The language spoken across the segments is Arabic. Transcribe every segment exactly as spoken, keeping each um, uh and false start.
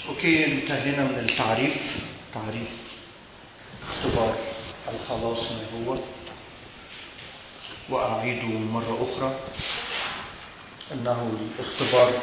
اوكي، انتهينا من التعريف تعريف اختبار الخلاص ما هو، وأعيد مرة أخرى أنه الاختبار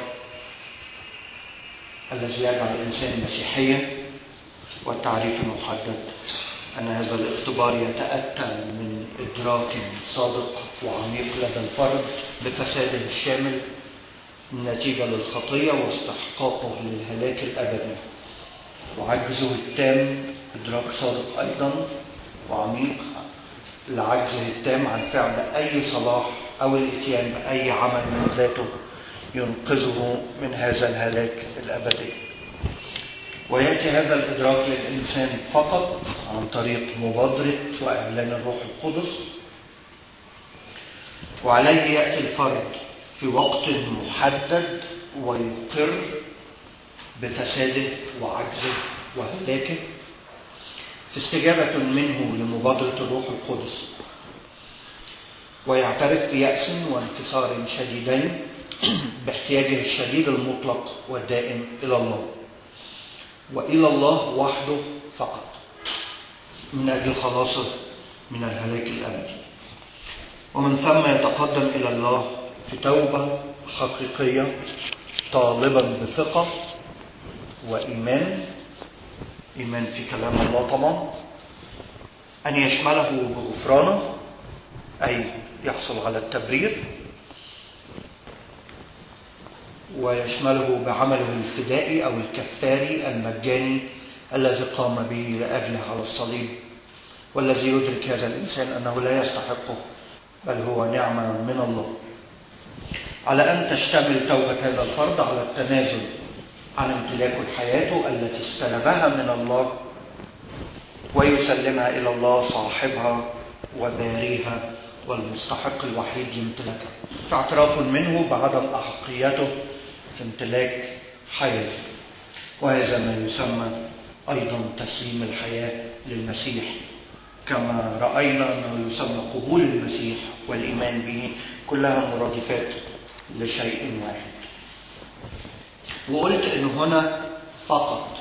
الذي يجعل الإنسان مسيحيا، والتعريف المحدد أن هذا الاختبار يتأتى من إدراك صادق وعميق لدى الفرد بفساده الشامل نتيجة للخطية واستحقاقه للهلاك الأبدي، وعجزه التام إدراك صادق أيضا وعميق لعجزه التام عن فعل أي صلاح أو الإتيان بأي عمل من ذاته ينقذه من هذا الهلاك الأبدي. ويأتي هذا الإدراك للإنسان فقط عن طريق مبادرة وإعلان الروح القدس، وعليه يأتي الفرد في وقت محدد ويقر بفساده وعجزه وهلاكه في استجابة منه لمبادرة الروح القدس، ويعترف في يأس وانكسار شديدين باحتياجه الشديد المطلق والدائم إلى الله، وإلى الله وحده فقط، من أجل خلاصه من الهلاك الأبدي. ومن ثم يتقدم إلى الله في توبة حقيقية، طالبا بثقة وإيمان إيمان في كلام الله طبعا، أن يشمله بغفرانه، أي يحصل على التبرير، ويشمله بعمله الفدائي أو الكفاري المجاني الذي قام به لأجله على الصليب، والذي يدرك هذا الإنسان أنه لا يستحقه بل هو نعمة من الله. على أن تشتمل توبة هذا الفرد على التنازل عن امتلاك حياته التي استلبها من الله ويسلمها إلى الله صاحبها وباريها والمستحق الوحيد لامتلاكها، فاعتراف منه بعدم أحقيته في امتلاك حياته. وهذا ما يسمى أيضا تسليم الحياة للمسيح، كما رأينا أنه يسمى قبول المسيح والإيمان به، كلها مرادفات لشيء واحد. وقلت أن هنا فقط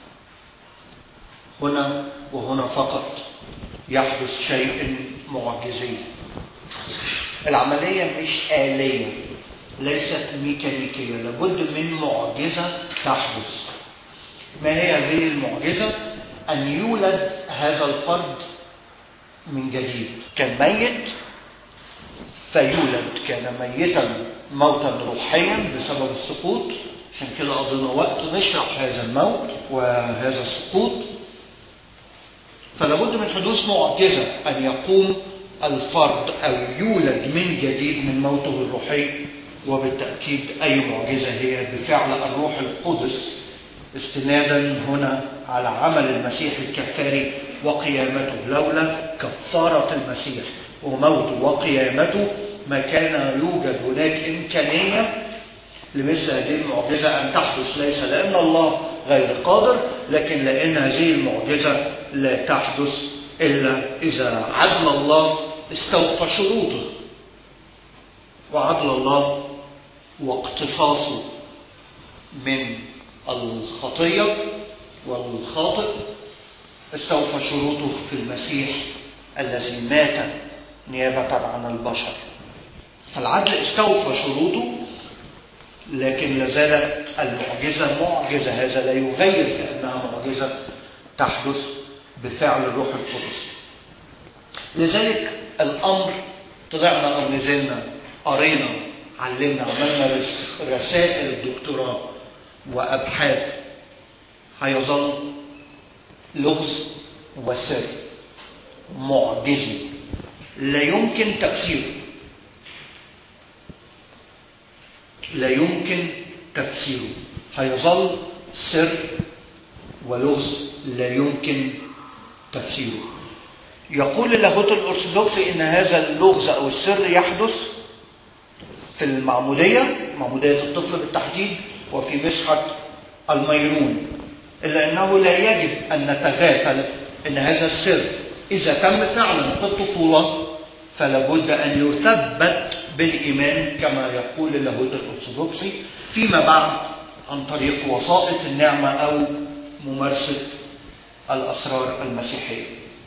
هنا وهنا فقط يحدث شيء معجزي. العملية مش آلية، ليست ميكانيكية، لابد من معجزة تحدث. ما هي هذه المعجزة؟ أن يولد هذا الفرد من جديد. كان ميت فيولد، كان ميتا موتا روحيا بسبب السقوط، عشان كده قضينا وقت نشرح هذا الموت وهذا السقوط. فلابد من حدوث معجزة، أن يقوم الفرد أو يولد من جديد من موته الروحي، وبالتأكيد أي معجزة هي بفعل الروح القدس، استنادا هنا على عمل المسيح الكفاري وقيامته. لولا كفارة المسيح وموته وقيامته ما كان يوجد هناك إمكانية لمثل هذه المعجزة أن تحدث، ليس لأن الله غير قادر، لكن لأن هذه المعجزة لا تحدث إلا إذا عدل الله استوفى شروطه، وعدل الله واقتصاصه من الخطية والخاطئ استوفى شروطه في المسيح الذي مات نيابة عن البشر. فالعدل استوفى شروطه، لكن لازالت المعجزة معجزة. هذا لا يغير في أنها معجزة تحدث بفعل الروح القدس. لذلك الأمر طلعنا أو نزلنا قرينا علمنا عملنا رسائل دكتوراه وأبحاث، هيظل لغز وسر معجزي لا يمكن تفسيره لا يمكن تفسيره هيظل سر ولغز لا يمكن تفسيره. يقول اللاهوت الأرثوذكسي إن هذا اللغز أو السر يحدث في المعمودية، معمودية الطفل بالتحديد، وفي مسحة الميرون، إلا أنه لا يجب أن نتغافل أن هذا السر إذا تم فعلا في الطفولة فلابد أن يثبت بالإيمان كما يقول اللاهوت الأرثوذكسي فيما بعد عن طريق وسائط النعمة أو ممارسة الأسرار المسيحية.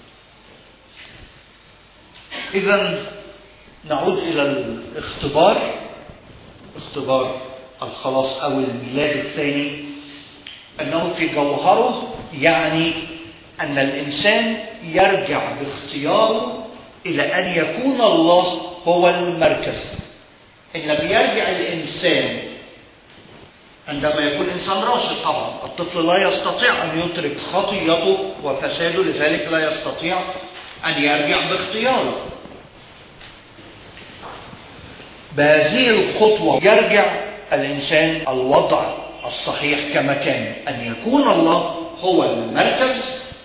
إذن نعود إلى الاختبار، اختبار الخلاص أو الميلاد الثاني، أنه في جوهره يعني أن الإنسان يرجع باختياره إلى أن يكون الله هو المركز. إن لم يرجع الإنسان عندما يكون إنسان راشد، طبعا الطفل لا يستطيع أن يترك خطيته وفساده، لذلك لا يستطيع أن يرجع باختياره. بهذه الخطوة يرجع الإنسان الوضع الصحيح كما كان، أن يكون الله هو المركز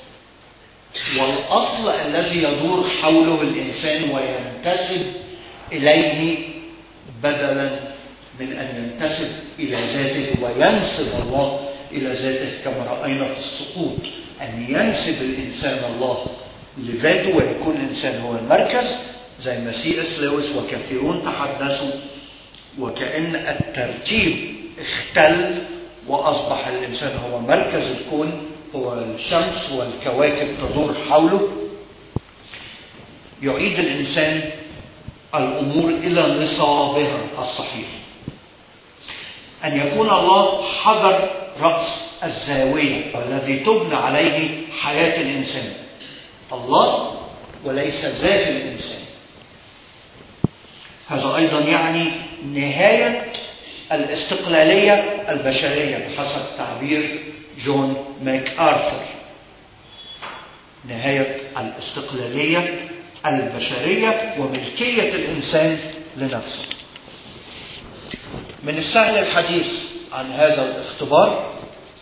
والأصل الذي يدور حوله الإنسان وينتسب إليه، بدلا من أن ينتسب إلى ذاته وينسب الله إلى ذاته كما رأينا في السقوط، أن ينسب الإنسان الله لذاته ويكون الإنسان هو المركز، زي ما سي اس لويس وكثيرون تحدثوا، وكأن الترتيب اختل وأصبح الإنسان هو مركز الكون، هو الشمس والكواكب تدور حوله. يعيد الإنسان الأمور إلى نصابها الصحيح، أن يكون الله حجر رأس الزاوية الذي تبنى عليه حياة الإنسان، الله وليس ذات الإنسان. هذا أيضا يعني نهاية الاستقلالية البشرية بحسب تعبير جون ماك آرثر، نهاية الاستقلالية البشرية وملكية الإنسان لنفسه. من السهل الحديث عن هذا الاختبار،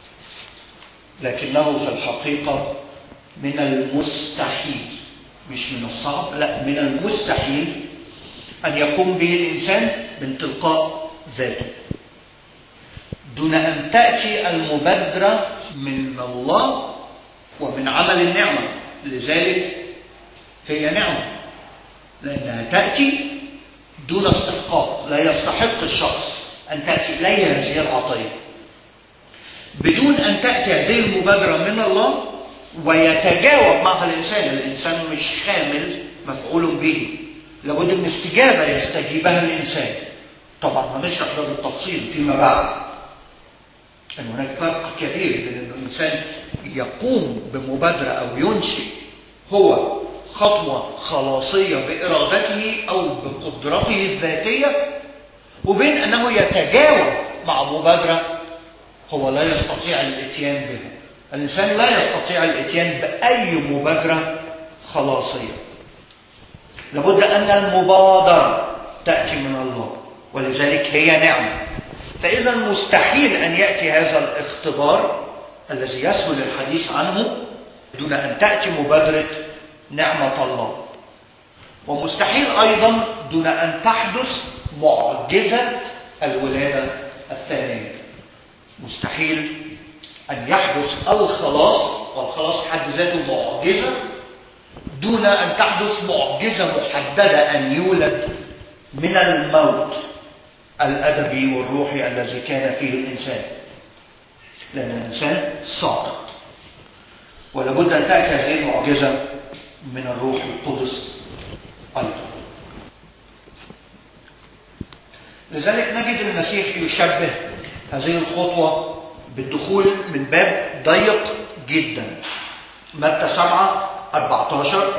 لكنه في الحقيقة من المستحيل، مش من الصعب، لا من المستحيل أن يقوم به الإنسان من تلقاء ذاته دون أن تأتي المبادرة من الله ومن عمل النعمة. لذلك هي نعمة، لأنها تأتي دون استحقاق، لا يستحق الشخص أن تأتي إليه هذه العطية. بدون أن تأتي هذه المبادرة من الله ويتجاوب معها الإنسان، الإنسان مش خامل مفعول به، لابد من استجابة يستجيبها الإنسان. طبعا هنشرح ده بالتفصيل فيما بعد، أن هناك فرق كبير بين أن الإنسان يقوم بمبادرة أو ينشئ هو خطوة خلاصية بإرادته أو بقدرته الذاتية، وبين أنه يتجاوب مع مبادرة هو لا يستطيع الاتيان بها. الإنسان لا يستطيع الاتيان بأي مبادرة خلاصية، لابد أن المبادرة تأتي من الله، ولذلك هي نعمة. فإذا مستحيل أن يأتي هذا الاختبار الذي يسهل الحديث عنه دون أن تأتي مبادرة نعمة الله، ومستحيل أيضا دون أن تحدث معجزة الولادة الثانية. مستحيل أن يحدث الخلاص، والخلاص حد ذاته معجزة، دون أن تحدث معجزة محددة، أن يولد من الموت الأدبي والروحي الذي كان فيه الإنسان، لأن الإنسان ساقط، ولابد أن تأتي هذه المعجزة من الروح القدس أيضا. لذلك نجد المسيح يشبه هذه الخطوة بالدخول من باب ضيق جدا، متى سبعة أربعة عشر،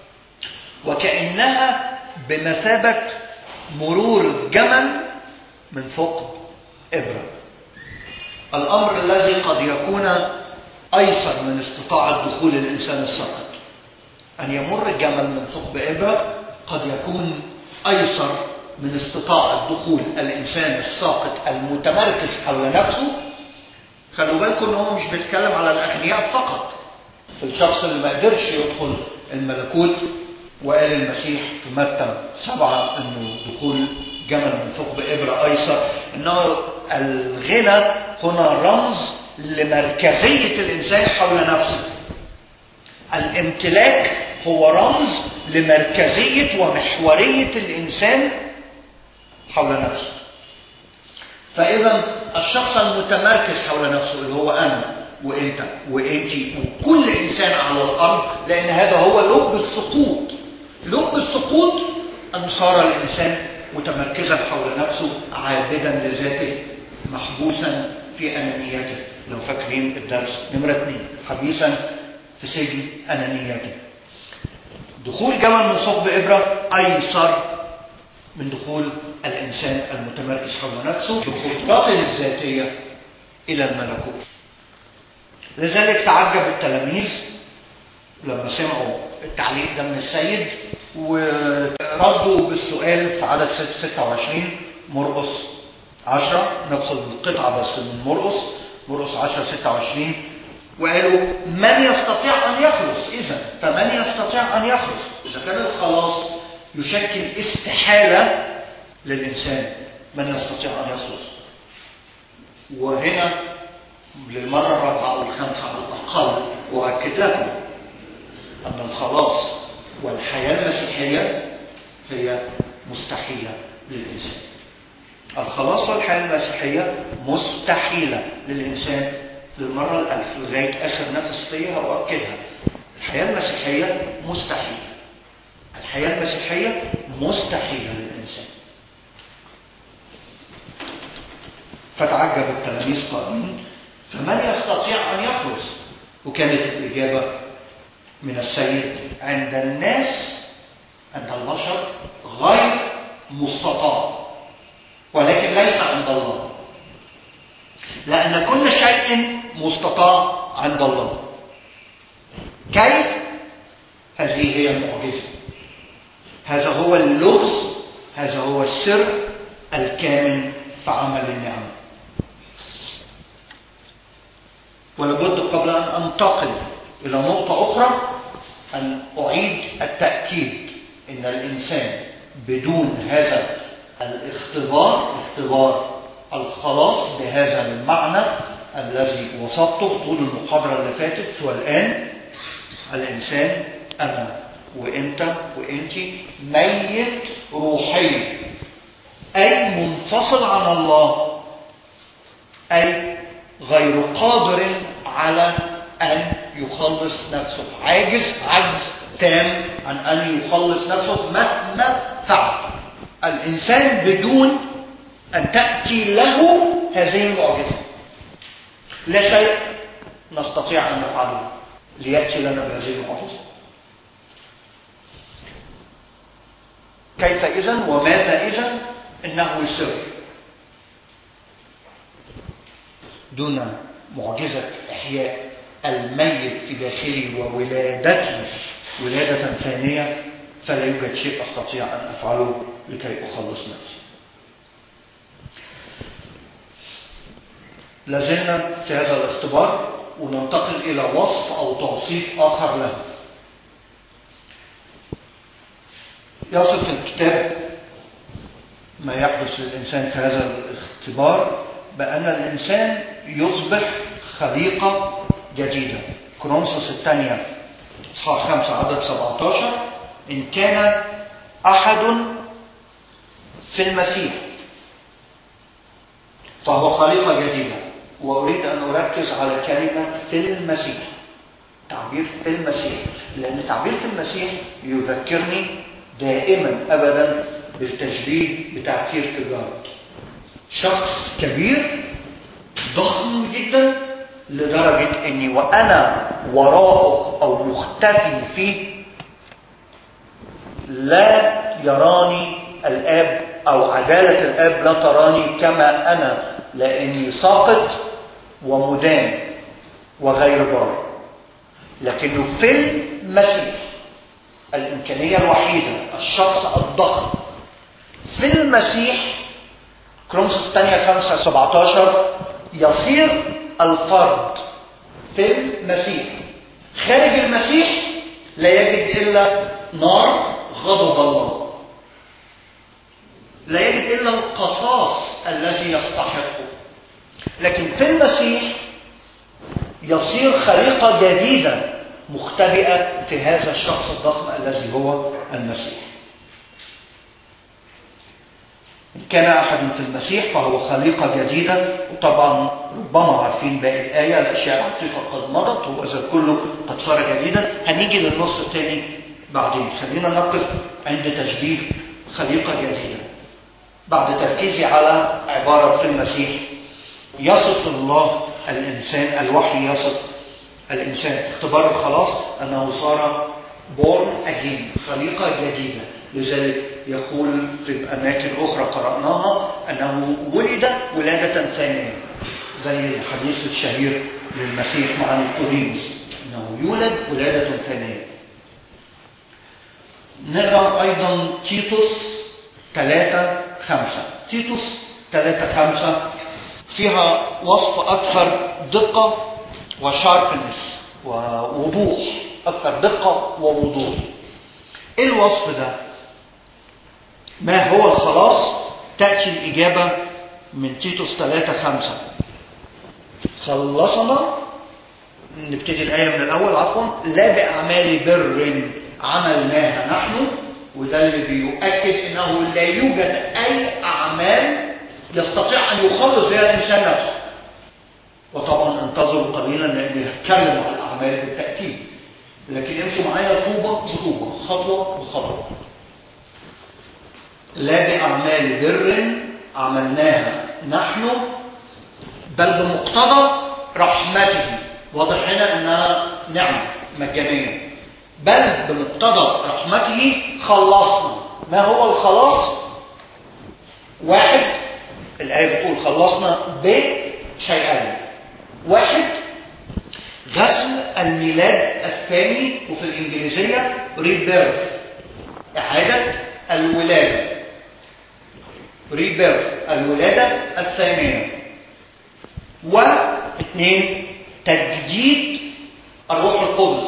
وكأنها بمثابة مرور جمل من ثقب إبرة. الأمر الذي قد يكون أيسر من استطاعة دخول الإنسان الساقط، أن يمر جمل من ثقب إبرة، قد يكون أيسر من استطاعة دخول الإنسان الساقط المتمركز حول نفسه. خلوا بالكم أنه مش بيتكلم على الأغنياء فقط، في الشخص اللي ما قدرش يدخل الملكوت، وقال المسيح في متى سبعة أنه دخول جمل من ثقب إبرة أيسر، أنه الغنى هنا رمز لمركزية الإنسان حول نفسه. الامتلاك هو رمز لمركزية ومحورية الإنسان حول نفسه. فإذا الشخص المتمركز حول نفسه اللي هو أنا وإنت وإنتي وكل إنسان على الأرض، لأن هذا هو لب السقوط. لب السقوط أن صار الإنسان متمركزا حول نفسه، عابدا لذاته، محبوسا في أنانيته. لو فاكرين الدرس نمرة اثنين، حبيسا في سجن أنانيته. دخول جمل من ثقب إبرة أيسر من دخول الإنسان المتمركز حول نفسه بقدراته الذاتية إلى الملكوت. لذلك تعجب التلاميذ لما سمعوا التعليق ده من السيد، وردوا بالسؤال في عدد ستة وعشرين مرقس عشرة، نفس القطعة بس من مرقس مرقس عشرة ستة وعشرين، وقالوا من يستطيع أن يخلص؟ إذا فمن يستطيع أن يخلص؟ إذا كان الخلاص يشكل استحالة للإنسان، من يستطيع أن يخلص؟ وهنا للمرة الرابعة أو الخامسة على الأقل أؤكد لكم أن الخلاص والحياة المسيحية هي مستحيلة للإنسان. الخلاص والحياة المسيحية مستحيلة للإنسان للمرة الألف، لغاية آخر نفس فيها وأؤكدها. الحياة المسيحية مستحيلة، الحياة المسيحية مستحيلة للإنسان. فتعجب التلاميذ قائلين فمن يستطيع أن يخلص؟ وكانت الإجابة من السيد عند الناس، عند البشر غير مستطاع، ولكن ليس عند الله، لأن كل شيء مستطاع عند الله. كيف؟ هذه هي المعجزة، هذا هو اللغز، هذا هو السر الكامن في عمل النعمة. ولابد قبل أن أنتقل إلى نقطة أخرى أن أعيد التأكيد إن الإنسان بدون هذا الاختبار، اختبار الخلاص بهذا المعنى الذي وصفته طول المحاضرة اللي فاتت والآن، الإنسان أنا وإنت وإنتي ميت روحيا، أي منفصل عن الله، أي غير قادر على أن يخلص نفسه، عاجز عجز تام عن أن يخلص نفسه مهما فعل. الإنسان بدون أن تأتي له هذه المعجزة لا شيء نستطيع أن نفعله ليأتي لنا بهذه المعجزة. كيف إذن وماذا إذن؟ إنه سر. دون معجزة إحياء الميت في داخلي وولادته ولادة ثانية فلا يوجد شيء أستطيع أن أفعله لكي أخلص نفسي. لازلنا في هذا الاختبار وننتقل إلى وصف أو توصيف آخر له. يصف الكتاب ما يحدث للإنسان في هذا الاختبار بأن الإنسان يصبح خليقة جديدة. كورنثوس الثانية إصحاح خمسة عدد سبعة عشر، إن كان أحد في المسيح فهو خليقة جديدة. وأريد أن أركز على كلمة في المسيح، تعبير في المسيح، لأن تعبير في المسيح يذكرني دائما أبدا بالتشبيه بتاع كيركيجارد. شخص كبير ضخم جدا لدرجة أني وأنا وراءه أو مختفي فيه لا يراني الآب، أو عدالة الآب لا تراني كما أنا، لأني ساقط ومدان وغير بار. لكنه في المسيح الإمكانية الوحيدة، الشخص الضخم في المسيح، كورنثوس الثانية خمسة سبعة عشر، يصير الفرد في المسيح. خارج المسيح لا يجد إلا نار غضب الله، لا يجد إلا القصاص الذي يستحقه. لكن في المسيح يصير خليقة جديدة مختبئة في هذا الشخص الضخم الذي هو المسيح. إن كان أحد في المسيح فهو خليقة جديدة. وطبعا ربما عارفين باقي الآية: الأشياء العتيقة قد مضت وإذا كله قد صار جديدا. هنيجي للنص الثاني بعدين. خلينا نقف عند تشبيه خليقة جديدة بعد تركيزي على عبارة في المسيح. يصف الله الإنسان، الوحي يصف الإنسان في اختبار الخلاص أنه صار born again، خليقة جديدة. لذلك يقول في أماكن أخرى قرأناها أنه ولد ولادة ثانية، زي الحديث الشهير للمسيح مع نيقوديموس أنه يولد ولادة ثانية. نقرأ أيضا تيتوس ثلاثة خمسة. تيتوس ثلاثة خمسة فيها وصف أكثر دقة وشاربنس ووضوح، أكثر دقة ووضوح. إيه الوصف ده؟ ما هو الخلاص؟ تأتي الإجابة من تيتوس ثلاثة خمسة. خلصنا، نبتدي الآية من الأول عفوا، لا بأعمال بر عملناها نحن. وده اللي بيؤكد أنه لا يوجد أي أعمال يستطيع أن يخلص بها الإنسان نفسه. وطبعا انتظروا قليلا لأني هتكلم عن الأعمال بالتأكيد، لكن امشوا معايا طوبة بطوبة، خطوة بخطوة. لا بأعمال بر عملناها نحن بل بمقتضى رحمته. واضح هنا أنها نعمة مجانية. بل بمقتضى رحمته خلصنا. ما هو الخلاص؟ واحد، الآية بتقول خلصنا بشيئين. واحد، غسل الميلاد الثاني، وفي الإنجليزية rebirth، إعادة الولادة. rebirth، الولادة الثانية. واثنين، تجديد الروح القدس.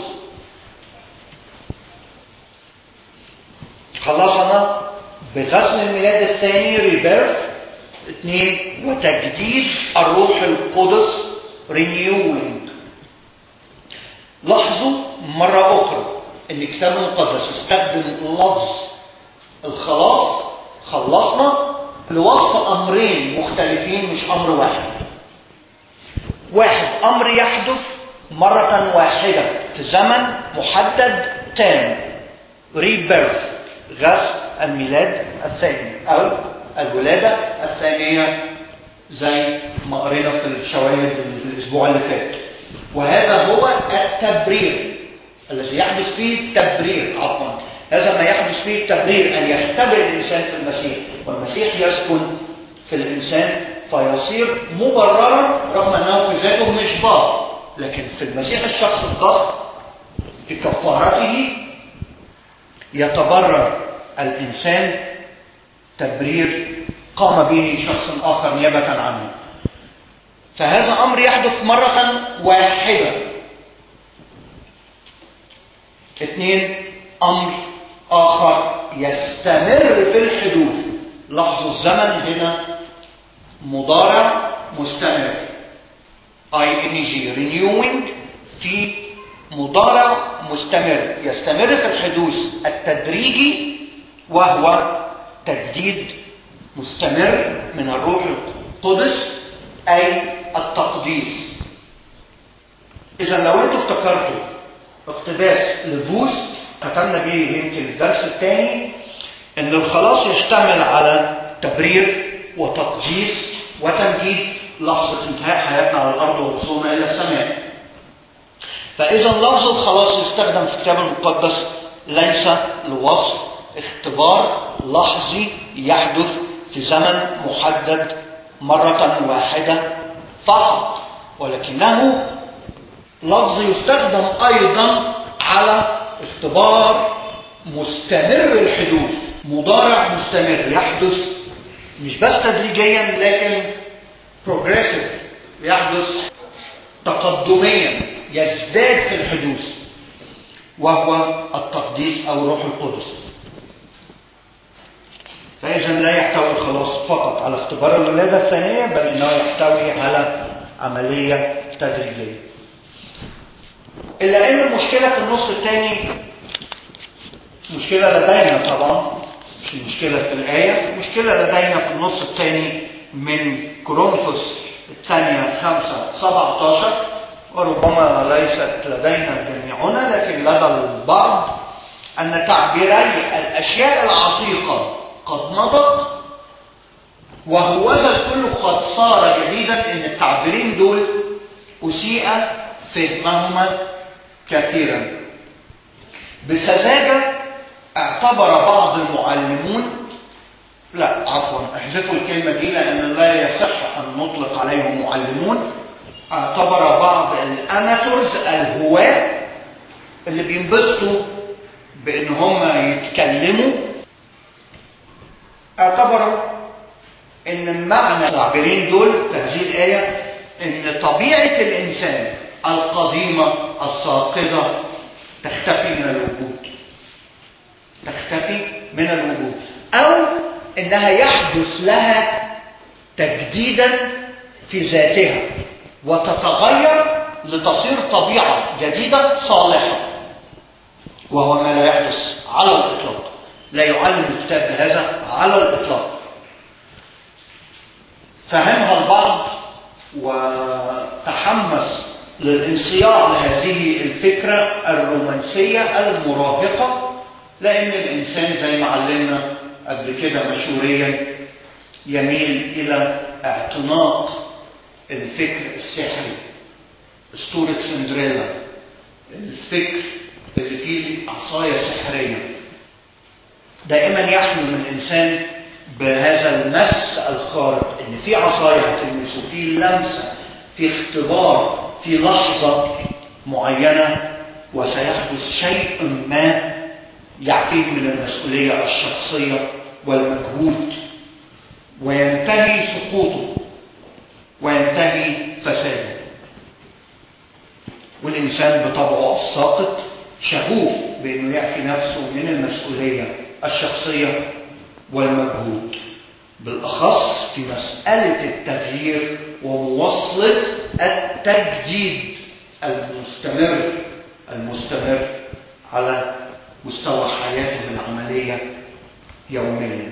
خلصنا بغسل الميلاد الثاني rebirth. اثنين، وتجديد الروح القدس renewing. لاحظوا مرة أخرى أن الكتاب المقدس استخدم لفظ الخلاص خلصنا لوصف أمرين مختلفين، مش أمر واحد. واحد، أمر يحدث مرة واحدة في زمن محدد تام، rebirth، غسل الميلاد الثاني أو الولادة الثانية، زي ما قرينا في الشواهد الأسبوع اللي فات. وهذا هو التبرير الذي يحدث فيه التبرير عفوا هذا ما يحدث فيه التبرير، أن يختبئ الإنسان في المسيح والمسيح يسكن في الإنسان فيصير مبررا، رغم أنه في ذاته مش بار، لكن في المسيح الشخص الضخم في كفارته يتبرر الإنسان تبرير قام به شخص آخر نيابة عنه. فهذا أمر يحدث مرة واحدة. اثنين، أمر آخر يستمر في الحدوث. لاحظوا الزمن هنا مضارع مستمر، اي ان جي renewing، في مضارع مستمر يستمر في الحدوث التدريجي، وهو تجديد مستمر من الروح القدس أي التقديس. إذا لو أنتم افتكرتوا اقتباس لفوست ختمنا به يمكن الدرس الثاني، أن الخلاص يشتمل على تبرير وتقديس وتمجيد لحظة انتهاء حياتنا على الأرض ووصولنا إلى السماء. فإذا لفظ الخلاص يستخدم في الكتاب المقدس ليس لوصف اختبار لحظي يحدث في زمن محدد مرة واحدة فقط، ولكنه لفظ يستخدم أيضا على اختبار مستمر الحدوث، مضارع مستمر يحدث مش بس تدريجيا لكن progressive، يحدث تقدميا، يزداد في الحدوث، وهو التقديس أو روح القدس. فإذا لا يحتوي الخلاص فقط على اختبار الولادة الثانية، بل إنه يحتوي على عملية تدريجية. إلا أن المشكلة في النص الثاني مشكلة لدينا طبعا، مش المشكلة في الآية، المشكلة لدينا في النص الثاني من كورنثوس الثانية خمسة سبعة عشر، وربما ليست لدينا جميعنا لكن لدى البعض، أن تعبيري الأشياء العتيقة قد مضت وهوذا الكل قد صار جديدا. إن التعبيرين دول أسيء فهمهما كثيرا. بسذاجة اعتبر بعض المعلمون، لا عفوا احذفوا الكلمة دي لأن لا يصح أن نطلق عليهم معلمون، اعتبر بعض الأماتورز الهواة اللي بينبسطوا بأن هم يتكلموا، اعتبروا أن معنى التعبيرين دول في هذه الآية أن طبيعة الإنسان القديمة الساقطة تختفي من الوجود، تختفي من الوجود، أو أنها يحدث لها تجديدا في ذاتها وتتغير لتصير طبيعة جديدة صالحة، وهو ما لا يحدث على الإطلاق. لا يعلم الكتاب بهذا على الإطلاق. فهمها البعض وتحمس للانصياع لهذه الفكرة الرومانسية المراهقة، لأن الإنسان زي ما علمنا قبل كده مشهوريا يميل إلى اعتناق الفكر السحري، أسطورة سندريلا، الفكر اللي فيه عصاية سحرية. دائما يحلم الإنسان بهذا المس الخارق، إن في عصاية هتلمسه، في لمسة، في اختبار، في لحظة معينة وسيحدث شيء ما يعفيه من المسؤولية الشخصية والمجهود، وينتهي سقوطه وينتهي فساده. والإنسان بطبعه الساقط شغوف بأنه يعفي نفسه من المسؤولية الشخصية والمجهود، بالأخص في مسألة التغيير ومواصلة التجديد المستمر المستمر على مستوى حياته العملية يوميا.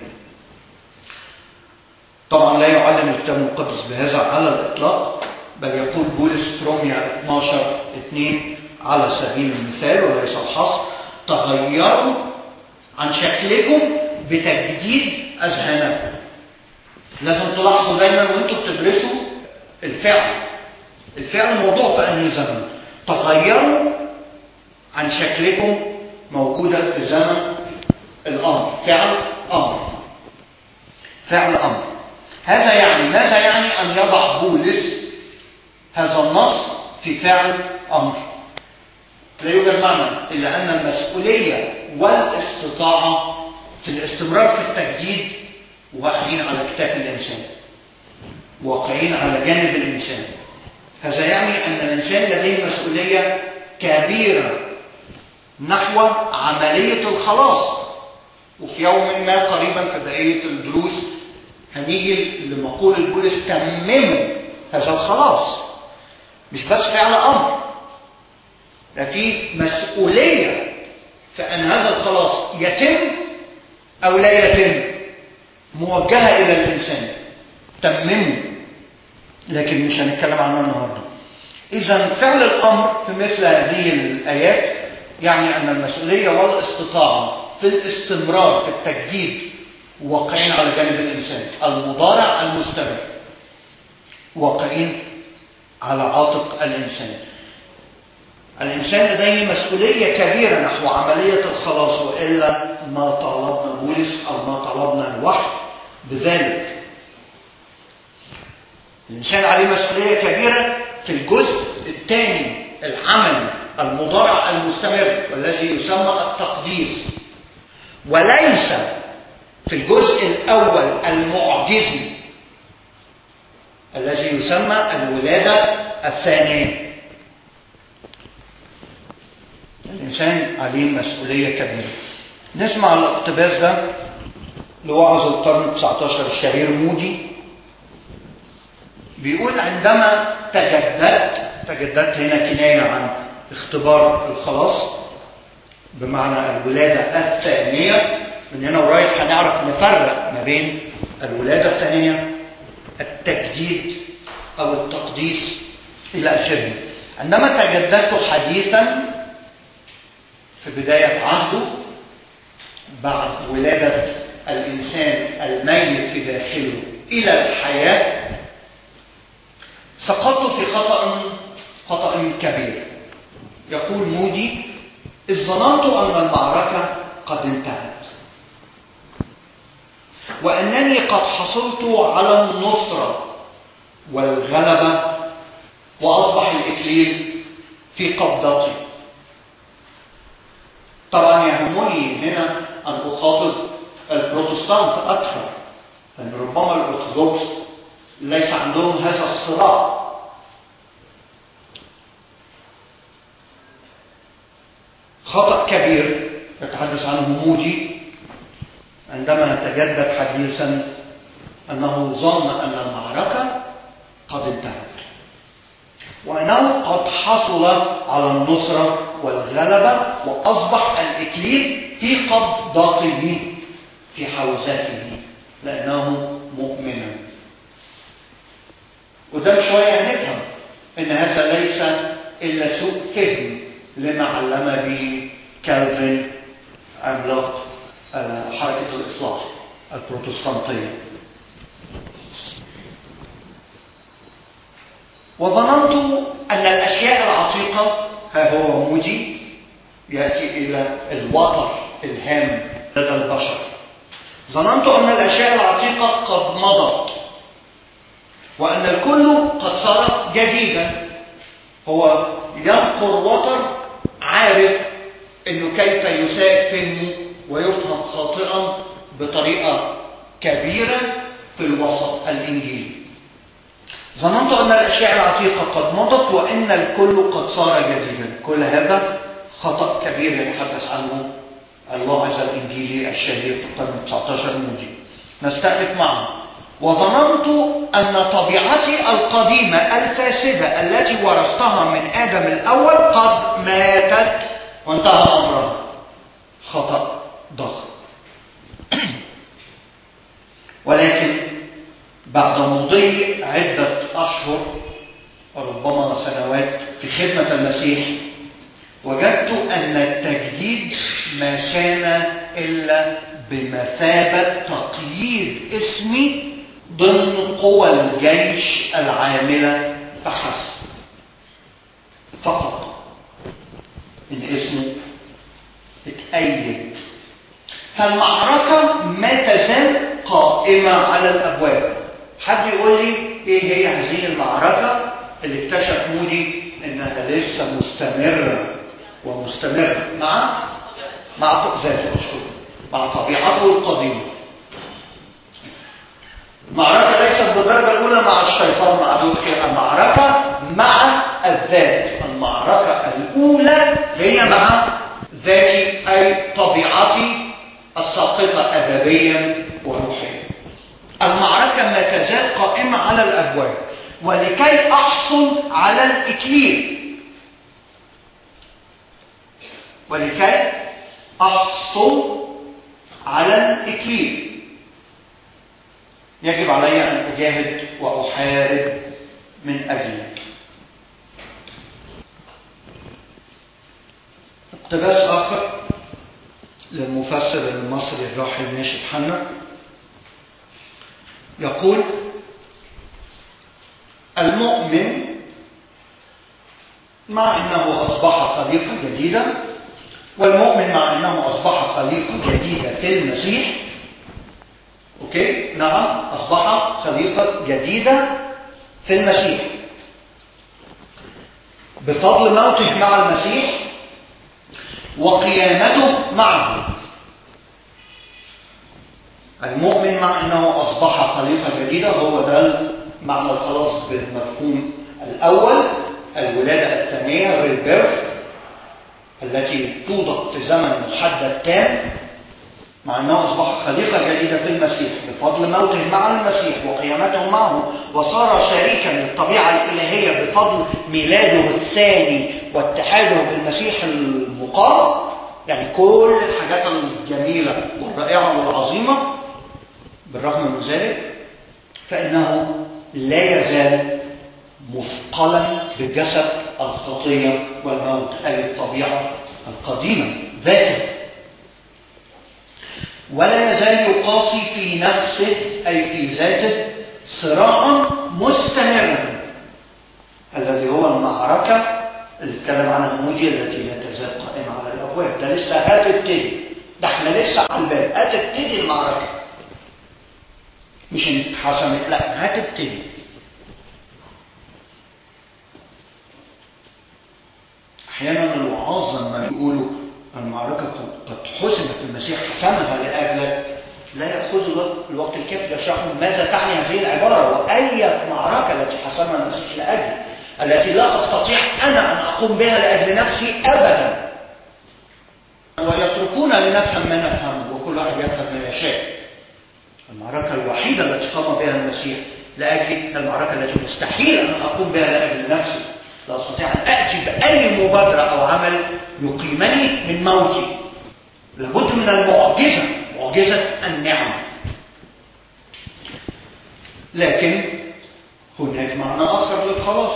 طبعا لا يعلم الكتاب المقدس بهذا على الإطلاق، بل يقول بولس في رومية اثناشر اثنين على سبيل المثال وليس الحصر: تغيروا عن شكلكم بتجديد أذهانكم. لازم تلاحظوا دايما وانتم بتدرسوا الفعل، الفعل موضوع في أنهي زمن. تغيروا عن شكلكم موجودة في زمن الأمر، فعل أمر، فعل أمر. هذا يعني ماذا؟ يعني أن يضع بولس هذا النص في فعل أمر. لا يوجد معنى إلا أن المسؤولية والاستطاعة في الاستمرار في التجديد واقعين على كتاف الإنسان، واقعين على جانب الإنسان. هذا يعني أن الإنسان لديه مسؤولية كبيرة نحو عملية الخلاص. وفي يوم ما قريبا في بقية الدروس هنيجي لمقولة بولس: تمموا هذا الخلاص. مش بس فعل أمر، ده في مسؤولية في أن هذا الخلاص يتم أو لا يتم، موجهة إلى الإنسان. تمموا، لكن مش هنتكلم عنه النهارده. إذا فعل الأمر في مثل هذه الآيات يعني أن المسؤولية والاستطاعة في الاستمرار في التجديد واقعين على جانب الإنسان. المضارع المستمر واقعين على عاتق الإنسان. الإنسان لديه مسؤولية كبيرة نحو عملية الخلاص، وإلا ما طالبنا بولس أو ما طلبنا الوحي بذلك. الإنسان عليه مسؤولية كبيرة في الجزء الثاني العمل المضارع المستمر والذي يسمى التقديس، وليس في الجزء الأول المعجزي الذي يسمى الولادة الثانية. الإنسان عليه مسؤولية كبيرة. نسمع الاقتباس ده لوعظ القرن التاسع عشر الشهير مودي، بيقول: عندما تجددت، تجددت هنا كناية عن اختبار الخلاص بمعنى الولادة الثانية، من هنا ورايح هنعرف نفرق ما بين الولادة الثانية، التجديد أو التقديس إلى آخره. عندما تجددت حديثا في بداية عهده بعد ولادة الإنسان الميت في داخله إلى الحياة، سقطت في خطأ خطأ كبير. يقول مودي: إذ ظننت أن المعركة قد انتهت وأنني قد حصلت على النصرة والغلبة وأصبح الإكليل في قبضتي. طبعا يهمني هنا أن أخاطب البروتستانت أكثر، لأن ربما الأرثوذكس ليس عندهم هذا الصراع. خطأ كبير يتحدث عنه مودي عندما تجدد حديثا أنه ظن أن المعركة قد انتهت وأنه قد حصل على النصرة والغلبة وأصبح الإكليل في قبضته في حوزته لأنه مؤمنا. قدام شوية هنفهم أن هذا ليس إلا سوء فهم لما علم به كالفين عملاق حركة الإصلاح البروتستانتية. وظننت أن الأشياء العتيقة، ها هو مودي يأتي إلى الوتر الهام لدى البشر، ظننت أن الأشياء العتيقة قد مضت وأن الكل قد صار جديدا. هو ينقر وتر عارف أنه كيف يساء فهمه ويفهم خاطئا بطريقة كبيرة في الوسط الإنجيلي. ظننت أن الأشياء العتيقة قد مضت وأن الكل قد صار جديدا. كل هذا خطأ كبير يتحدث عنه الواعظ الإنجيلي الشهير في القرن التاسع عشر مودي. نستأنف معه: وظننت أن طبيعتي القديمة الفاسدة التي ورثتها من آدم الأول قد ماتت وانتهى أمرها. خطأ ضخم. ولكن بعد مضي عدة أشهر وربما سنوات في خدمة المسيح، وجدت أن التجديد ما كان إلا بمثابة تقييد اسمي ضمن قوى الجيش العاملة فحسب، فقط إن اسمه اتأيد. فالمعركة ما تزال قائمة على الأبواب. حد يقول لي إيه هي هذه المعركة اللي اكتشف مودي إنها لسه مستمرة ومستمرة مع مع ذاته مع طبيعته القديمة. المعركة ليست بالدرجة الأولى مع الشيطان مع دوكي، المعركة مع الذات. المعركة الأولى هي مع ذاتي، أي طبيعتي الساقطة أدبيا وروحيا. المعركة ما تزال قائمة على الأبواب، ولكي أحصل على الإكليل ولكي أحصل على الإكليل يجب علي أن أجاهد وأحارب من أجله. اقتباس آخر للمفسر المصري الراحل ناشد حنا يقول: المؤمن مع أنه أصبح خليقة جديدة، والمؤمن مع أنه أصبح خليقة جديدة في المسيح. أوكي؟ نعم، أصبح خليقة جديدة في المسيح بفضل موته مع المسيح وقيامته معه. المؤمن مع أنه أصبح خليقة جديدة، هو ده معنى الخلاص بالمفهوم الأول، الولادة الثانية ريبيرث التي توضع في زمن محدد تام، مع أنه أصبح خليقة جديدة في المسيح بفضل موته مع المسيح وقيامته معه، وصار شريكا للطبيعة الإلهية بفضل ميلاده الثاني واتحاده بالمسيح المقام. يعني كل الحاجات الجميلة والرائعة والعظيمة، بالرغم من ذلك فإنه لا يزال مثقلا بجسد الخطية والموت، أي الطبيعة القديمة ذاته، ولا يزال يقاسي في نفسه أي في ذاته صراعا مستمرا، الذي هو المعركة اللي اتكلم عنها مودي التي لا تزال قائمة على الأبواب. ده لسه هتبتدي، ده احنا لسه على الباب، هتبتدي المعركة، مش اتحسمت، لا هتبتدي. أحيانا الوعاظ لما يقولوا المعركة قد حسمت المسيح حسمها لأجلك، لا يأخذوا الوقت الكافي لشرحوا ماذا تعني هذه العبارة، وأي معركة التي حسمها المسيح لأجلي، التي لا أستطيع أنا أن أقوم بها لأجل نفسي أبدا، ويتركون لنفهم ما نفهم وكل واحد يفهم ما يشاء. المعركة الوحيدة التي قام بها المسيح لأجلي المعركة التي مستحيل أن أقوم بها لأجل نفسي، لا أستطيع أن أأتي بأي مبادرة أو عمل يقيمني من موتي. لابد من المعجزة، معجزة النعمة. لكن هناك معنى آخر للخلاص.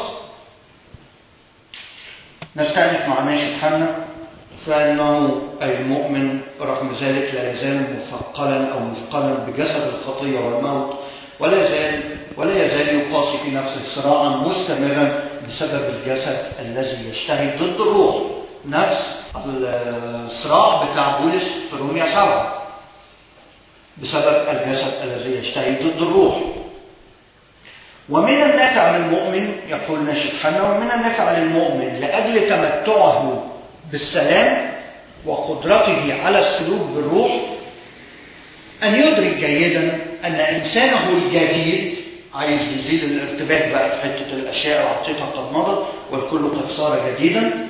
نستأنف مع ناشد حنا: فإنه المؤمن رغم ذلك لا يزال مثقلا أو مثقلا بجسد الخطية والموت، ولا يزال ولا يزال يقاسي في نفسه صراعا مستمرا بسبب الجسد الذي يجتهد ضد الروح. نفس الصراع بتاع بولس في رومية سبعة، بسبب الجسد الذي يجتهد ضد الروح. ومن النافع للمؤمن، يقول ناشد حنا، ومن النافع للمؤمن لأجل تمتعه بالسلام وقدرته على السلوك بالروح أن يدرك جيدا أن إنسانه الجديد، عايز يزيد الارتباك بقى في حتة الأشياء العتيقة قد مضت والكل قد صار جديدا.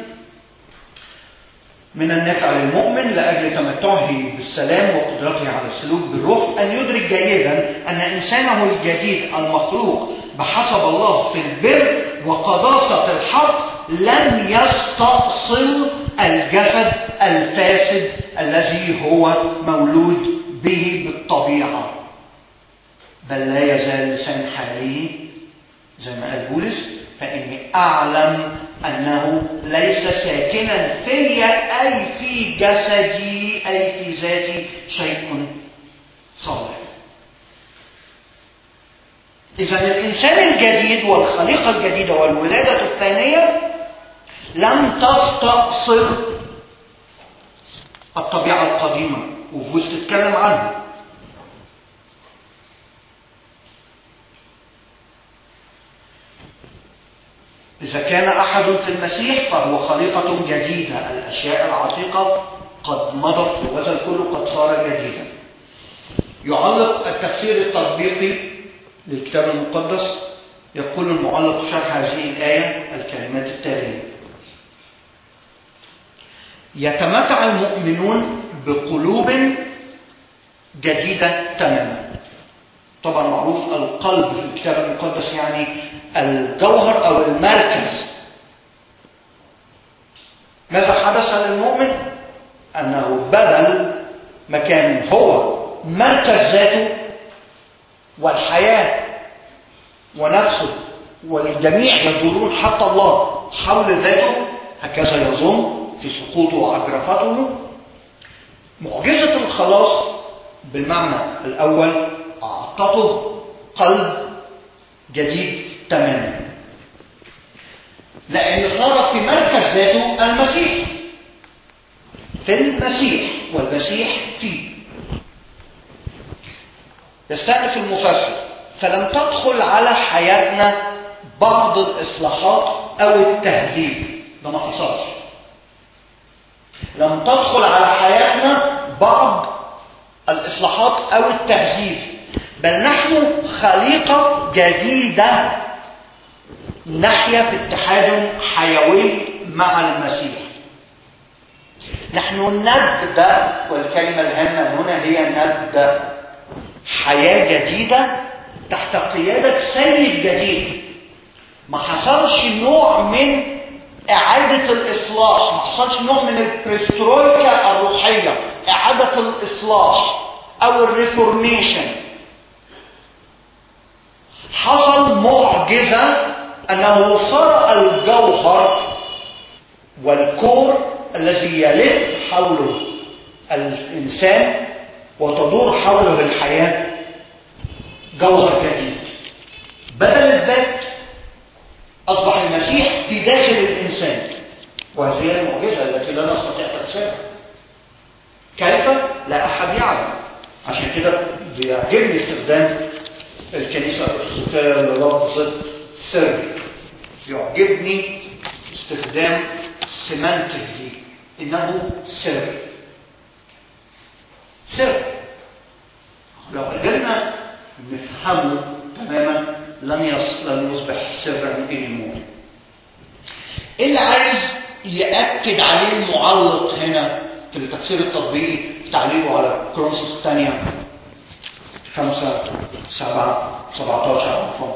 من النافع للمؤمن لأجل تمتعه بالسلام وقدرته على السلوك بالروح أن يدرك جيدا أن إنسانه الجديد المخلوق بحسب الله في البر وقداسة الحق لن يستأصل الجسد الفاسد الذي هو مولود به بالطبيعة، بل لا يزال لسان حاله زي ما قال بولس: فإني أعلم أنه ليس ساكنا في أي في جسدي أي في ذاتي شيء صالح. إذن الإنسان الجديد والخليقة الجديدة والولادة الثانية لم تستأصل الطبيعة القديمة، وفوز تتكلم عنها. إذا كان أحد في المسيح فهو خليقة جديدة، الأشياء العتيقة قد مضت وذا الكل قد صار جديدا. يعلق التفسير التطبيقي للكتاب المقدس، يقول المعلق في شرح هذه الآية الكلمات التالية: يتمتع المؤمنون بقلوب جديدة تماما. طبعا معروف القلب في الكتاب المقدس يعني الجوهر أو المركز. ماذا حدث للمؤمن؟ أنه بدل ما كان هو مركز ذاته والحياة ونفسه والجميع يدورون حتى الله حول ذاته، هكذا يظن في سقوطه وعجرفته. معجزة الخلاص بالمعنى الأول أعطته قلب جديد تماما، لأن صار في مركز ذاته المسيح، في المسيح والمسيح فيه. يستأنف المفسر: فلم تدخل على حياتنا بعض الإصلاحات أو التهذيب. ده ما حصلش. لم تدخل على حياتنا بعض الإصلاحات أو التهذيب، بل نحن خليقة جديدة نحيا في اتحاد حيوي مع المسيح. نحن نبدأ، والكلمة الهامة هنا هي نبدأ حياة جديدة تحت قيادة سيد جديد. ما حصلش نوع من إعادة الإصلاح، ما حصلش نوع من البريسترويكا الروحية، إعادة الإصلاح أو الريفورميشن. حصل معجزة أنه صار الجوهر والكور الذي يلف حوله الإنسان وتدور حوله الحياة جوهر جديد. بدل الذات أصبح المسيح في داخل الإنسان، وهذه المعجزة التي لا نستطيع تفسيرها. كيف؟ لا أحد يعلم. عشان كده بيعجبني استخدام الكنيسة الأرثوذكسية للفظ سر. يعجبني استخدام السيمانتك دي، إنه سر. سر لو قدرنا نفهمه تماما لن لن يصبح سرا anymore. ايه اللي عايز يأكد عليه المعلق هنا في التفسير التطبيقي في تعليقه على كورنثوس الثانية خمسة سبعة سبعتاشر عفوا،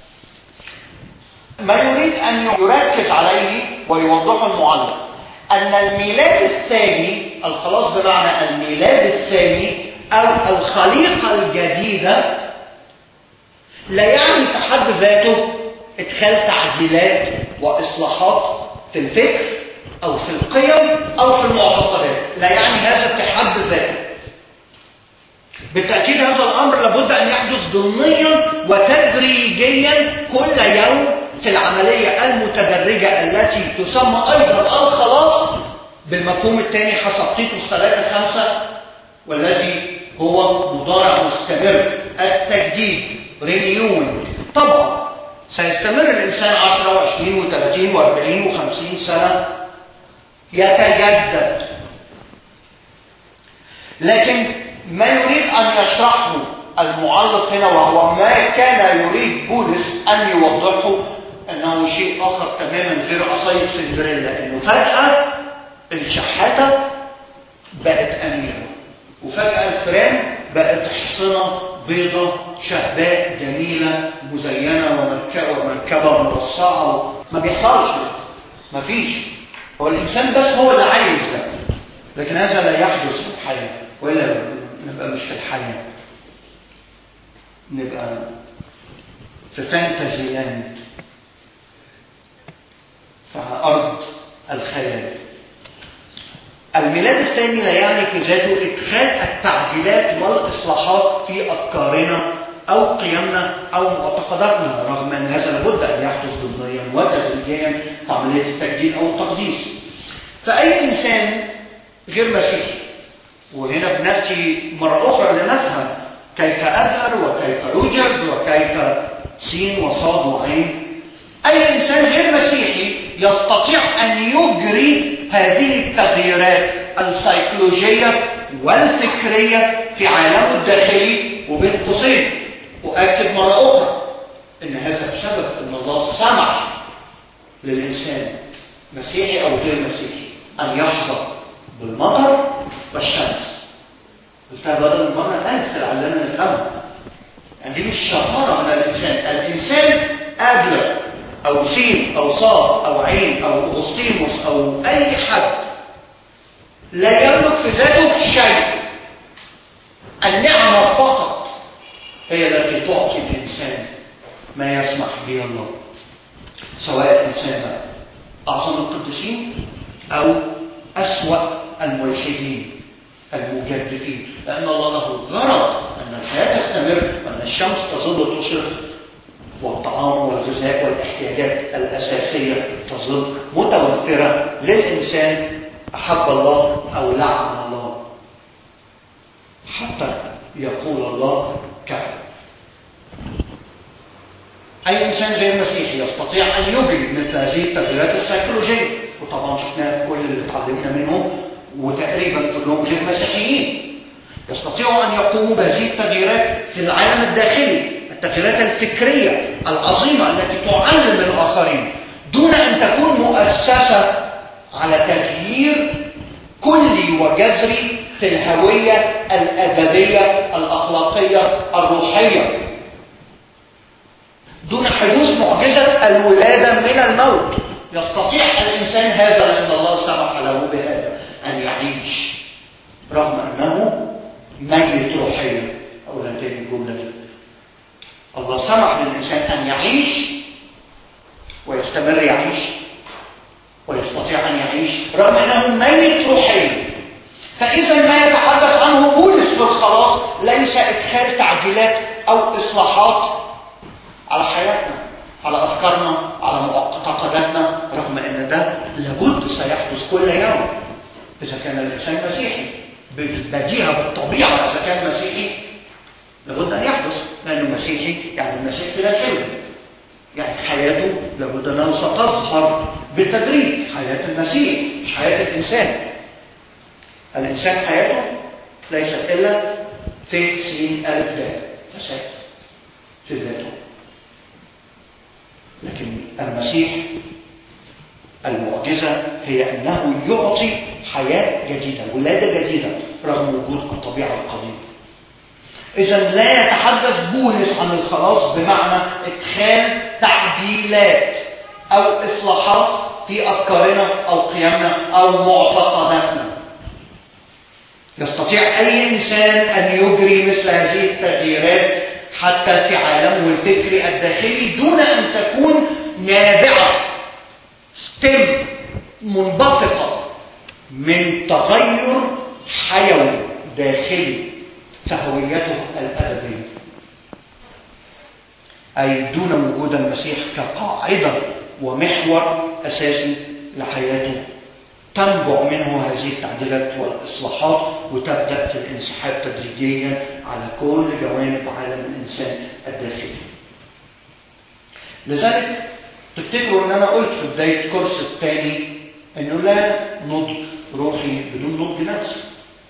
ما يريد أن يركز عليه ويوضحه المعلق أن الميلاد الثاني، الخلاص بمعنى الميلاد الثاني أو الخليقة الجديدة، لا يعني في حد ذاته إدخال تعديلات وإصلاحات في الفكر أو في القيم أو في المعتقدات، لا يعني هذا في حد ذاته. بالتأكيد هذا الأمر لابد أن يحدث ضمنيا وتدريجيا كل يوم في العملية المتدرجة التي تسمى أيضا الخلاص بالمفهوم الثاني حسب تيتوس ثلاثة خمسة، والذي هو مضارع مستمر، التجديد renewing. طبعا سيستمر الإنسان عشرة وعشرين وثلاثين وأربعين وخمسين سنة يتجدد، لكن ما يريد أن يشرحه المعلق هنا وهو ما كان يريد بولس أن يوضحه أنه شيء آخر تماما غير عصاية سندريلا، أنه فجأة الشحاتة بقت أميرة وفجأة الفران بقت حصنة بيضة شهباء جميلة مزينة ومركبة, ومركبة مرصعة. ما بيحصلش، ما فيش. هو الإنسان بس هو اللي عايز ده، لكن هذا لا يحدث في الحياة، وإلا نبقى مش في الحياة، نبقى في فانتازي لاند، في أرض الخيال. الميلاد الثاني لا يعني في ذاته إدخال التعديلات والإصلاحات في أفكارنا أو قيمنا أو معتقداتنا، رغم أن هذا لابد أن يحدث ضمنيا وتدريجيا في عملية التجديد أو التقديس. فأي إنسان غير مسيحي، وهنا بنأتي مرة أخرى لنفهم كيف أدلر وكيف روجرز وكيف سين وصاد وعين، أي إنسان غير مسيحي يستطيع أن يجري هذه التغييرات السيكولوجية والفكرية في عالمه الداخلي. وبين قوسين أؤكد مرة أخرى أن هذا بسبب أن الله سمح للإنسان مسيحي أو غير مسيحي أن يحظى بالمطر والشمس. قلتها بدل المرة ألف لعلنا نفهمها، يعني دي مش شطارة من الإنسان. الإنسان أدلر أو سين أو صاد أو عين أو أغسطينوس أو أي حد لا يملك في ذاته شيء. النعمة فقط هي التي تعطي الإنسان ما يسمح به الله، سواء الإنسان أعظم القديسين أو أسوأ الملحدين المجدفين، لأن الله له غرض أن الحياة تستمر وأن الشمس تظل تشرق والطعام والغذاء والاحتياجات الأساسية تظل متوفرة للإنسان، أحب الله أو لعن الله، حتى يقول الله كفى. أي إنسان غير مسيحي يستطيع أن يجري مثل هذه التغييرات السيكولوجية، وطبعا شفناها في كل اللي اتعلمنا منهم وتقريبا كلهم غير مسيحيين. يستطيعوا أن يقوموا بهذه التغييرات في العالم الداخلي، التغييرات الفكرية العظيمة التي تعلم الآخرين دون أن تكون مؤسسة على تغيير كلي وجذري في الهوية الأدبية الأخلاقية الروحية، دون حدوث معجزة الولادة من الموت. يستطيع الإنسان هذا لأن الله سمح له بهذا أن يعيش رغم أنه ميت روحيا. أولا تاني الجملة دي، الله سمح للإنسان أن يعيش ويستمر يعيش ويستطيع أن يعيش رغم أنه ميت روحيا. فإذا ما يتحدث عنه بولس في الخلاص ليس إدخال تعديلات أو إصلاحات على حياتنا، على أفكارنا، على معتقداتنا، رغم أن ده لابد سيحدث كل يوم إذا كان الإنسان مسيحي. بالبديهة بالطبيعة إذا كان مسيحي لابد أن يحدث، لأنه مسيحي يعني المسيح في داخله، يعني حياته لابد أنه ستظهر بالتدريج. حياة المسيح مش حياة الإنسان. الإنسان حياته ليست إلا في سين ألف داء فساد في ذاته، لكن المسيح المعجزة هي أنه يعطي حياة جديدة، ولادة جديدة رغم وجود الطبيعة القديمة. إذن لا يتحدث بولس عن الخلاص بمعنى إدخال تعديلات أو إصلاحات في أفكارنا أو قيمنا أو معتقداتنا. يستطيع أي إنسان أن يجري مثل هذه التغييرات حتى في عالمه الفكري الداخلي دون أن تكون نابعة ستم منبثقة من تغير حيوي داخلي في هويته الأدبية، أي دون وجود المسيح كقاعدة ومحور أساسي لحياته تنبع منه هذه التعديلات والإصلاحات وتبدأ في الانسحاب تدريجيا على كل جوانب عالم الإنسان الداخلي. لذلك تفتكروا أن أنا قلت في بداية الكورس الثاني أنه لا نضج روحي بدون نضج نفسي،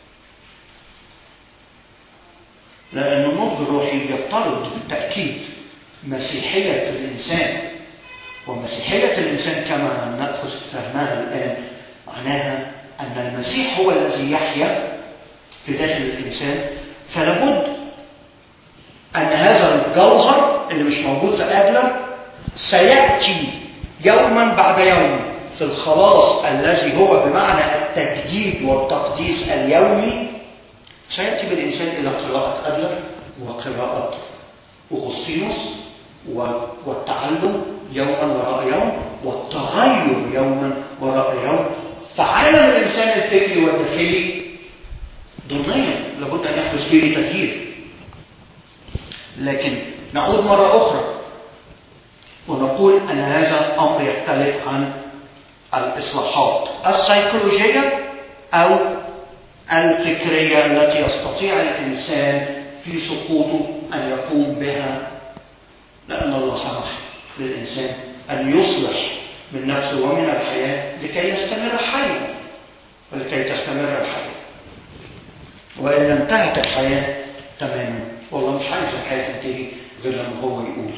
لأن النضج الروحي يفترض بالتأكيد مسيحية الإنسان، ومسيحية الإنسان كما نأخذ فهمها الآن معناها أن المسيح هو الذي يحيا في داخل الإنسان، فلابد أن هذا الجوهر اللي مش موجود في أدلر سيأتي يوما بعد يوم في الخلاص الذي هو بمعنى التجديد والتقديس اليومي، سيأتي بالإنسان إلى قراءة أدلر وقراءة أغسطينوس والتعلم يوما وراء يوم والتغير يوما وراء يوم. فعالم الإنسان الفكري والداخلي ضمنيا لابد أن يحدث فيه تغيير. لكن نعود مرة أخرى ونقول أن هذا الأمر يختلف عن الإصلاحات السيكولوجية أو الفكرية التي يستطيع الإنسان في سقوطه أن يقوم بها، لأن الله سمح للإنسان أن يصلح من نفسه ومن الحياة لكي يستمر حيا ولكي تستمر الحياة. وإن انتهت الحياة تماما والله مش عايز الحياة تنتهي غير لما هو يقول.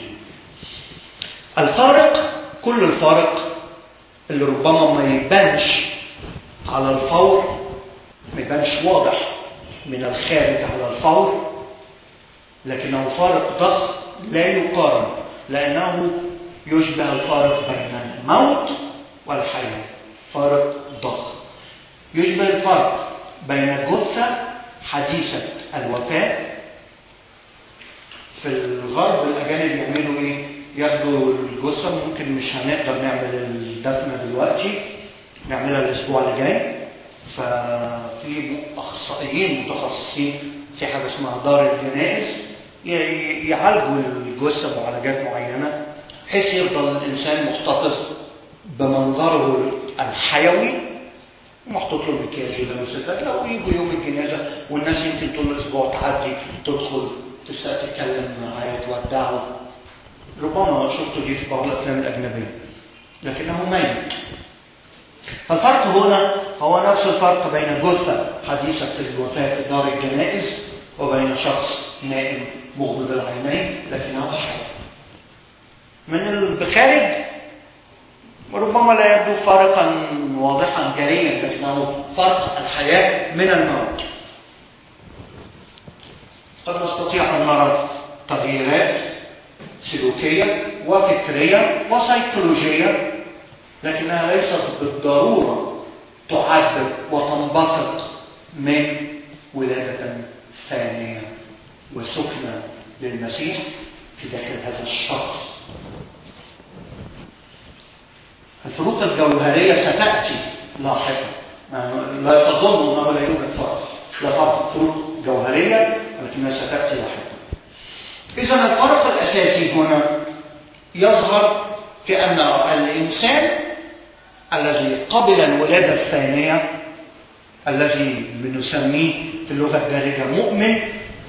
الفارق، كل الفارق اللي ربما ما يبانش على الفور، ما يبانش واضح من الخارج على الفور، لكنه فارق ضخم لا يقارن، لأنه يشبه الفارق بين الموت والحياة. فارق ضخم يشبه الفرق بين جثة حديثة الوفاة. في الغرب الأجانب يعملوا إيه؟ ياخدوا الجثة، ممكن مش هنقدر نعمل الدفنة دلوقتي، نعملها الأسبوع اللي جاي. ففي أخصائيين متخصصين في حاجة اسمها دار الجنائز يعالجوا الجثة بعلاجات معينة بحيث يفضل الإنسان محتفظ بمنظره الحيوي ومحطوط له مكياج ولمسات. لو يجوا يوم الجنازة والناس يمكن طول الأسبوع تعدي تدخل تتكلم معاه تودعه، ربما شفتوا دي في بعض الأفلام الأجنبية، لكنه ميت. فالفرق هنا هو نفس الفرق بين جثة حديثة الوفاة في دار الجنائز وبين شخص نائم مغمض العينين لكنه حي. من الخارج ربما لا يبدو فارقا واضحا جليا، لكنه فرق الحياة من الموت. قد نستطيع أن نرى تغييرات سلوكية وفكرية وسيكولوجية لكنها ليست بالضرورة تعبر وتنبثق من ولادة ثانية وسكنة للمسيح في داخل هذا الشخص. الفروق الجوهرية ستأتي لاحقا، لا تظن أنه لا يوجد فرق، لا طبعا فروق جوهرية ولكنها ستأتي لاحقا. إذن الفرق الأساسي هنا يظهر في أن الإنسان الذي قبل الولادة الثانية، الذي بنسميه في اللغة الدارجة مؤمن،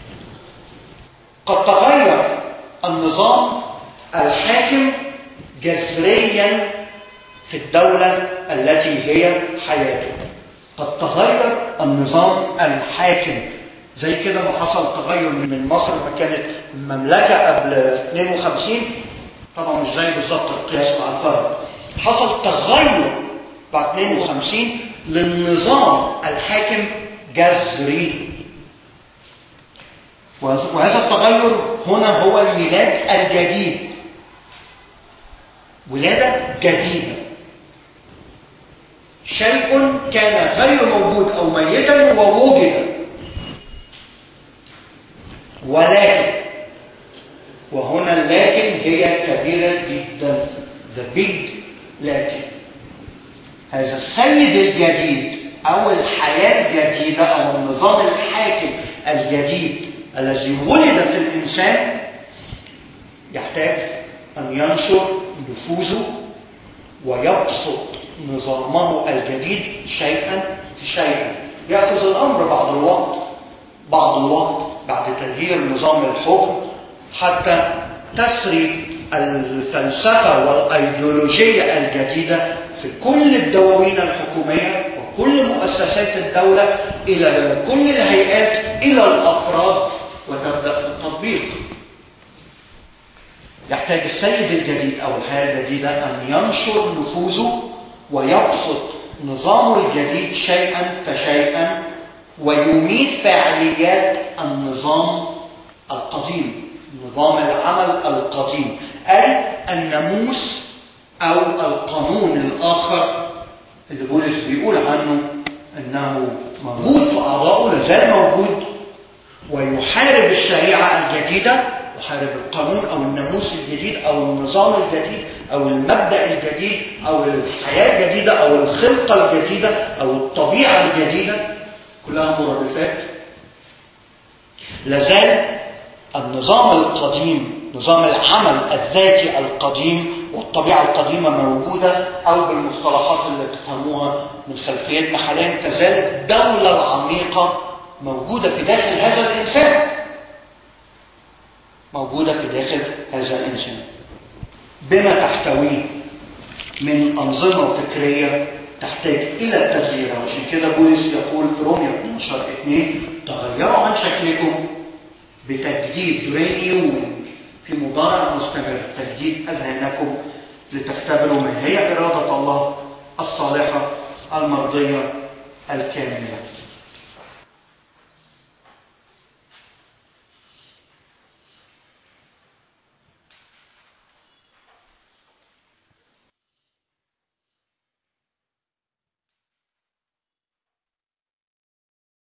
قد تغير النظام الحاكم جذريا في الدولة التي هي حياته. قد تغير النظام الحاكم، زي كده ما حصل تغير من مصر ما كانت مملكة قبل اثنين وخمسين، طبعا مش زي بالظبط القياس مع الفرق، حصل تغير بعد اثنين وخمسين للنظام الحاكم جذري. وهذا التغير هنا هو الميلاد الجديد، ولادة جديدة، شيء كان غير موجود أو ميتا ووجد. ولكن، وهنا اللكن هي كبيرة جدا، the big لكن، هذا السيد الجديد أو الحياة الجديدة أو النظام الحاكم الجديد الذي ولد في الإنسان يحتاج أن ينشر نفوذه ويبسط نظامه الجديد شيئا فشيئا. يأخذ الأمر بعض الوقت بعض الوقت بعد تغيير نظام الحكم حتى تسري الفلسفة والأيديولوجية الجديدة في كل الدواوين الحكومية وكل مؤسسات الدولة إلى كل الهيئات إلى الأفراد، وتبدأ في التطبيق. يحتاج السيد الجديد أو الحياة الجديدة أن ينشر نفوذه ويبسط نظامه الجديد شيئا فشيئا ويميت فاعليات النظام القديم، نظام العمل القديم، أي الناموس أو القانون الآخر اللي بولس بيقول عنه أنه موجود في أعضائه، لازال موجود ويحارب الشريعة الجديدة، يحارب القانون أو الناموس الجديد أو النظام الجديد أو المبدأ الجديد أو الحياة الجديدة أو الخلقة الجديدة أو الطبيعة الجديدة، كلها مرادفات. لازال النظام القديم، نظام العمل الذاتي القديم والطبيعة القديمة موجودة، أو بالمصطلحات اللي تفهموها من خلفيتنا حاليا تزال الدولة العميقة موجودة في داخل هذا الإنسان، موجودة في داخل هذا الإنسان بما تحتويه من أنظمة فكرية تحتاج إلى التغيير. وعشان كده بولس يقول في رومية اثني عشر اثنين تغيروا عن شكلكم بتجديد رينيوينج في مضارع مستمر، تجديد أذهانكم لتختبروا ما هي إرادة الله الصالحة المرضية الكاملة.